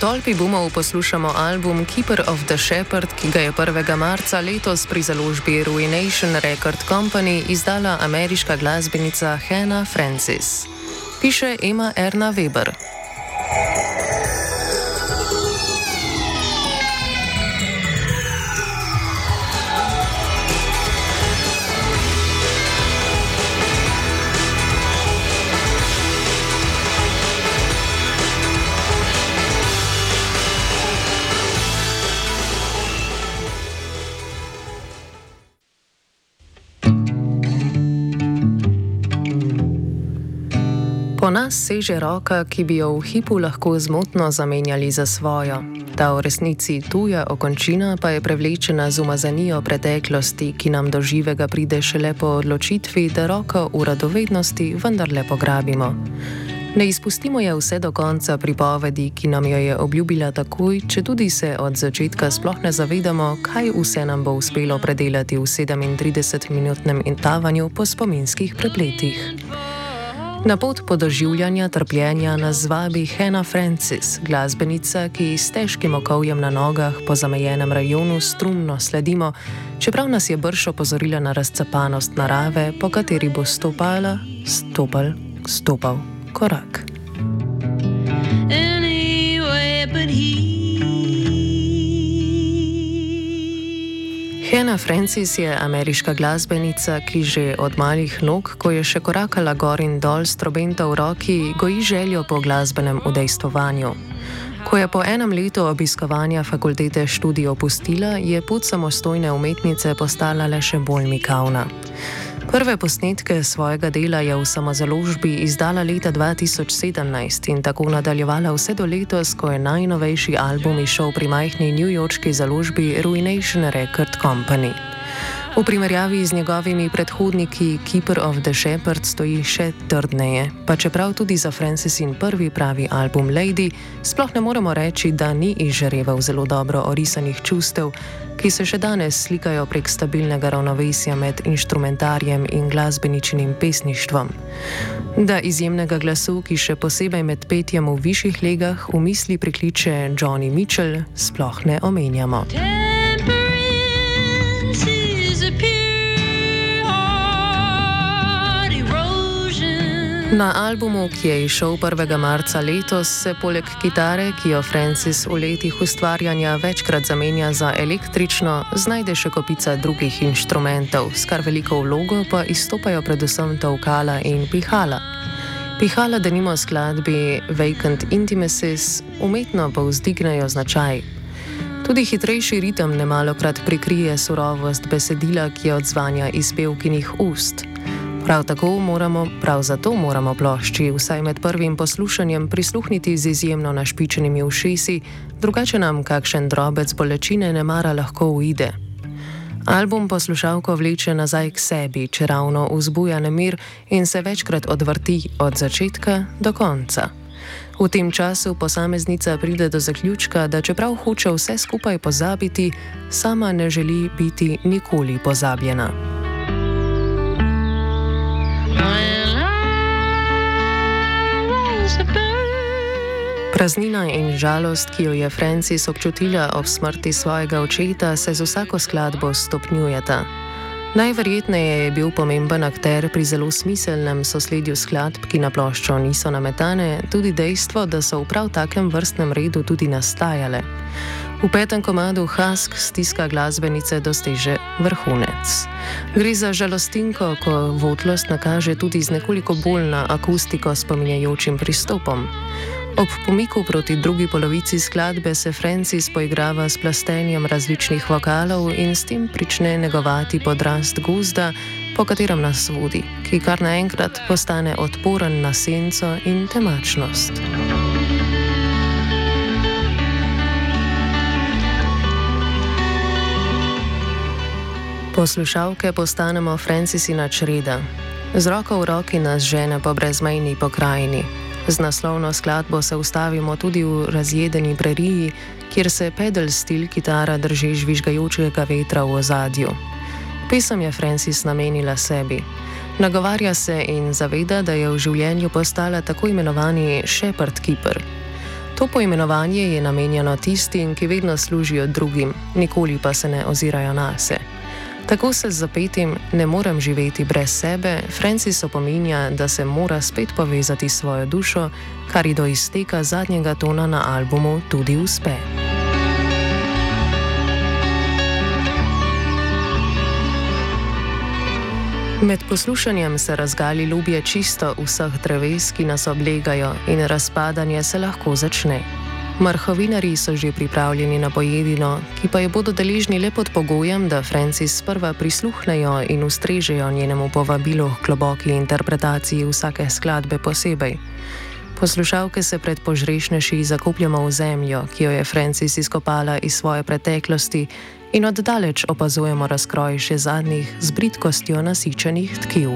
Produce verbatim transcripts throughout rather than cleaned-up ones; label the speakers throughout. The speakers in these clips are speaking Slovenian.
Speaker 1: Tolpi boomov poslušamo album Keeper of the Shepherd, ki ga je prvega marca letos pri založbi Ruination Record Company izdala ameriška glasbenica Hannah Francis. Piše Emma Erna Weber. Po nas seže roka, ki bi jo v hipu lahko zmotno zamenjali za svojo. Ta v resnici tuja okončina pa je prevlečena z umazanijo preteklosti, ki nam do živega pride šele po odločitvi, da roko v radovednosti vendarle pograbimo. Ne izpustimo je vse do konca pripovedi, ki nam jo je obljubila takoj, četudi se od začetka sploh ne zavedamo, kaj vse nam bo uspelo predelati v sedemintridesetminutnem tavanju po spominskih prepletih. Na pot podoživljanja trpljenja nas vabi Hannah Francis, glasbenica, ki s težkim okovjem na nogah po zamejenem rajonu strumno sledimo, čeprav nas je brž opozorila na razcapanost narave, po kateri bo stopala, stopal, stopal korak. Anyway, but he... Hannah Francis je ameriška glasbenica, ki že od malih nog, ko je še korakala gor in dol s trobento v roki, goji željo po glasbenem udejstvovanju. Ko je po enem letu obiskovanja fakultete študij opustila, je pot samostojne umetnice postala le še bolj mikavna. Prve posnetke svojega dela je v samozaložbi izdala leta dva tisoč sedemnajst in tako nadaljevala vse do letos, ko je najnovejši album izšel pri majhni newyorški založbi Ruination Record Company. V primerjavi z njegovimi predhodniki Keeper of the Shepherd stoji še trdneje, pa čeprav tudi za Francisin prvi pravi album Lady sploh ne moremo reči, da ni izžareval zelo dobro orisanih čustev, ki se še danes slikajo prek stabilnega ravnovesja med inštrumentarjem in glasbeničinim pesništvom. Da izjemnega glasu, ki še posebej med petjem v višjih legah v misli prikliče Joni Mitchell, sploh ne omenjamo. Na albumu, ki je izšel prvega marca letos, se poleg kitare, ki jo Francis v letih ustvarjanja večkrat zamenja za električno, znajde še kopica drugih inštrumentov, s kar veliko vlogo pa izstopajo predvsem tolkala in pihala. Pihala denimo skladbi Vacant Intimacies umetno povzdignejo značaj. Tudi hitrejši ritem nemalokrat prikrije surovost besedila, ki je odzvanja iz pevkinih ust. Prav tako moramo, prav zato moramo plošči vsaj med prvim poslušanjem prisluhniti z izjemno našpičenimi ušesi, drugače nam kakšen drobec bolečine nemara lahko uide. Album poslušalko vleče nazaj k sebi, čeravno vzbuja nemir in se večkrat odvrti od začetka do konca. V tem času posameznica pride do zaključka, da čeprav hoče vse skupaj pozabiti, sama ne želi biti nikoli pozabljena. Praznina in žalost, ki jo je Francis občutila ob smrti svojega očeta, se z vsako skladbo stopnjujeta. Najverjetneje je bil pomemben akter pri zelo smiselnem sosledju skladb, ki na ploščo niso nametane, tudi dejstvo, da so v prav takem vrstnem redu tudi nastajale. V petem komadu Husk stiska glasbenice doseže vrhunec. Gre za žalostinko, ko votlost nakaže tudi z nekoliko bolj na akustiko spominjajočim pristopom. Ob pomiku proti drugi polovici skladbe se Francis poigrava s plastenjem različnih vokalov in s tem prične negovati podrast gozda, po katerem nas vodi, ki kar naenkrat postane odporen na senco in temačnost. Poslušalke postanemo Francisina čreda. Z roko v roki nas žene po brezmejni pokrajini. Z naslovno skladbo se ustavimo tudi v razjedeni preriji, kjer se pedal stil kitara drži žvižgajočega vetra v ozadju. Pesem je Francis namenila sebi. Nagovarja se in zaveda, da je v življenju postala tako imenovani shepherd keeper. To poimenovanje je namenjeno tistim, ki vedno služijo drugim, nikoli pa se ne ozirajo nase. Tako se z zapetim "ne morem živeti brez sebe" Francis opominja, da se mora spet povezati s svojo dušo, kar ji do izteka zadnjega tona na albumu tudi uspe. Med poslušanjem se razgali ljubje čisto vseh dreves, ki nas oblegajo, in razpadanje se lahko začne. Mrhovinarji so že pripravljeni na pojedino, ki pa jo bodo deležni le pod pogojem, da Francis sprva prisluhnejo in ustrežejo njenemu povabilu k globoki interpretaciji vsake skladbe posebej. Poslušalke se pred požrešneši zakopljamo v zemljo, ki jo je Francis izkopala iz svoje preteklosti, in oddaleč opazujemo razkroj še zadnjih z bridkostjo nasičenih tkiv.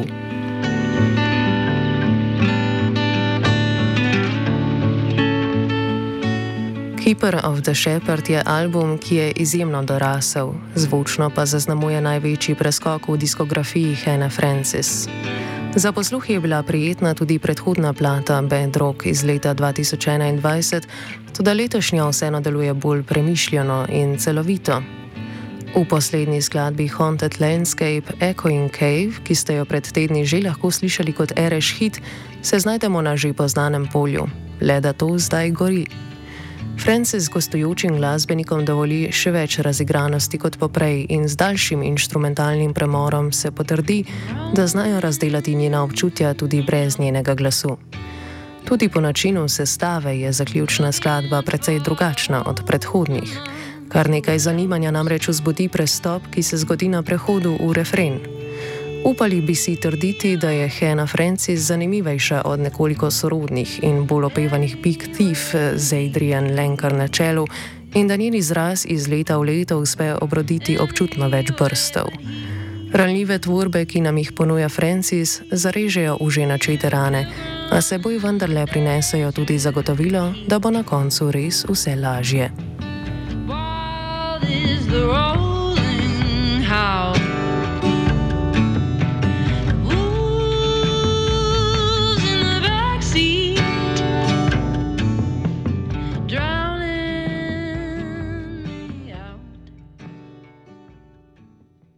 Speaker 1: Keeper of the Shepherd je album, ki je izjemno dorasel, zvočno pa zaznamuje največji preskok v diskografiji Hannah Francis. Za posluh je bila prijetna tudi predhodna plata Bad Rock iz leta dva tisoč enaindvajset, toda letošnja vseeno deluje bolj premišljeno in celovito. V poslednji skladbi Haunted Landscape Echoing Cave, ki ste jo pred tedni že lahko slišali kot Ereš hit, se znajdemo na že poznanem polju, le da to zdaj gori. Francis gostujočim glasbenikom dovoli še več razigranosti kot poprej in z daljšim inštrumentalnim premorom se potrdi, da znajo razdelati njena občutja tudi brez njenega glasu. Tudi po načinu sestave je zaključna skladba precej drugačna od predhodnih. Kar nekaj zanimanja namreč vzbudi prestop, ki se zgodi na prehodu v refren. Upali bi si trditi, da je Hannah Francis zanimivejša od nekoliko sorodnih in bolj opevanih Big Thief z Adrian Lenker na čelu in da njen izraz iz leta v leto uspe obroditi občutno več brstov. Ranljive tvorbe, ki nam jih ponuja Francis, zarežejo v že načete rane, a seboj vendarle prinesejo tudi zagotovilo, da bo na koncu res vse lažje. Is the rolling house